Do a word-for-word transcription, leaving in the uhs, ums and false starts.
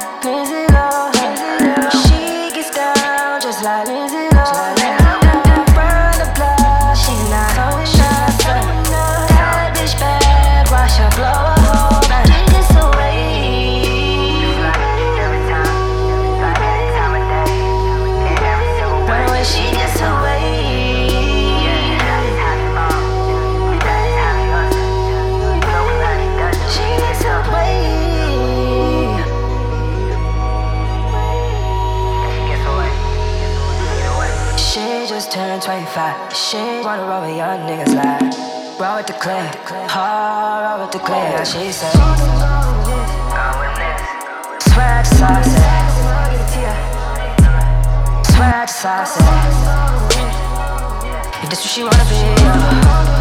Lindsay Lohan. She gets down just like Lindsay Lohan. Run the block, she not going nothing. That bitch bad, watch her blow a hole. She just a wave. Run away, she just a wave. She just a wave. She just turned twenty-five. She wanna roll with young niggas like roll with the clip, hard roll with the clip. She said, swag saucy, swag saucy. If this what she wanna be, yeah.